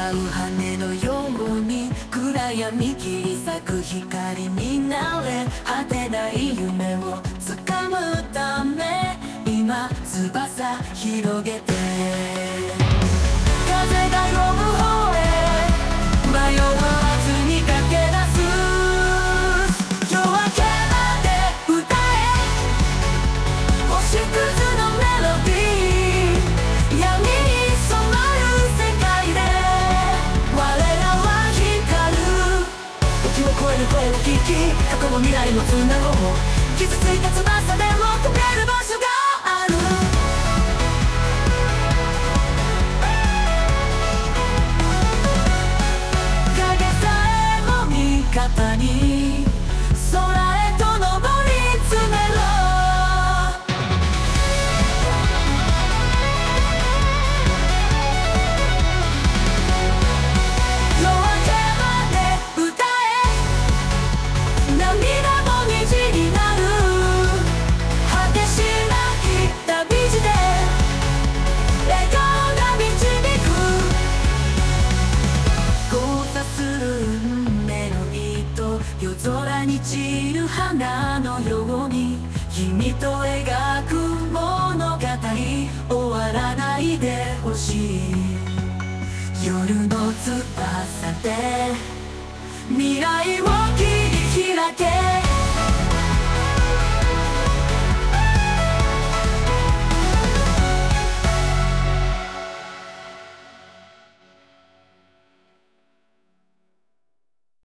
う羽のように暗闇切り裂く光になれ、果てない夢を掴むため今翼広げて、風が呼ぶ方へ迷わずに駆け出す。夜明けまで歌え星屑のメロディー、闇に染まる世界で我らは光る。時を超える声を聞き、過去も未来もつなごう。傷ついた翼でも飛べる場所がある。影さえも味方に空へと登り詰めろ。夜明けまで歌え涙も虹になる。果てしなき旅路で笑顔が導く。交差する運命の糸、夜空に散る花のように君と描く物語、終わらないでほしい。夜の翼で未来を切り開け。